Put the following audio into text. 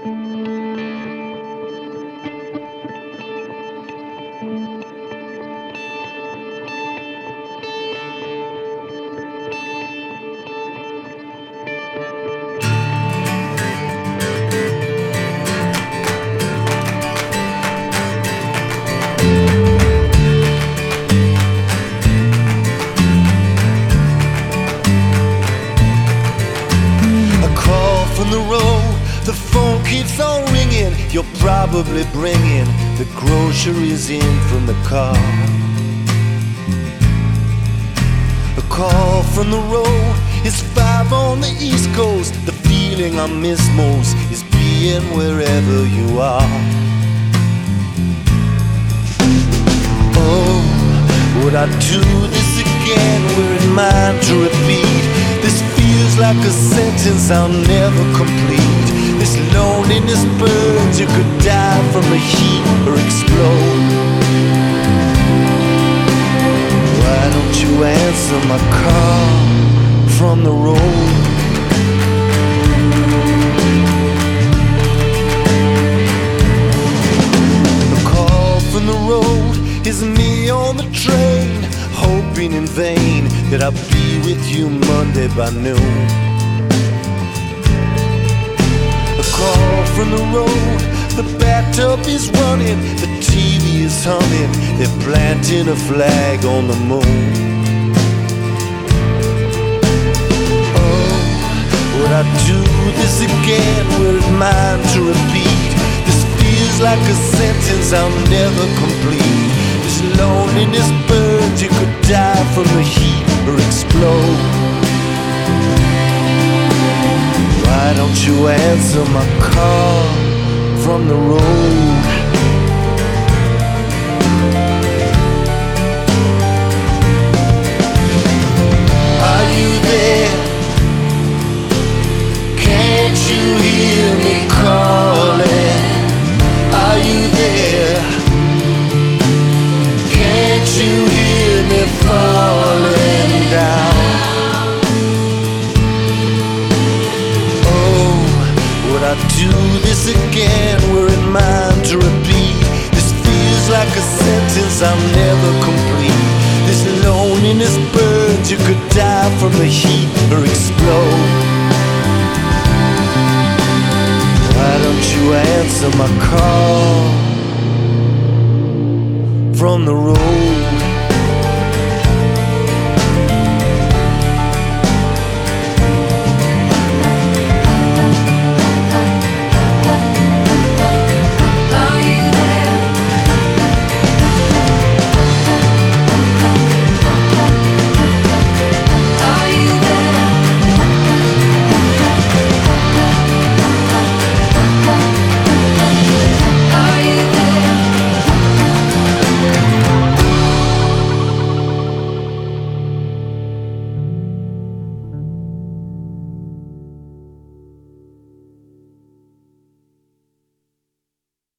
From the road, the phone keeps on ringing. You're probably bringing the groceries in from the car. A call from the road, it's 5 on the East Coast. The feeling I miss most is being wherever you are. Oh, would I do this again? Were it mine to repeat? This feels like a sentence I'll never complete. This loneliness burns, you could die from the heat or explode. Why don't you answer my call from the road? The call from the road is me on the train, hoping in vain that I'll be with you Monday by noon. A call from the road, the bathtub is running, the TV is humming, they're planting a flag on the moon. Oh, would I do this again? Were it mine to repeat? This feels like a sentence I'll never complete. This loneliness burns, you could die from the heat or explode. Why don't you answer my call from the road? Are you there? Can't you hear me calling? Are you there? Can't you hear me falling down? Oh, would I do this again? Were it mine to repeat? This feels like a sentence I'll never complete. This loneliness burns, you could die from the heat or explode. Why don't you answer my call from the road?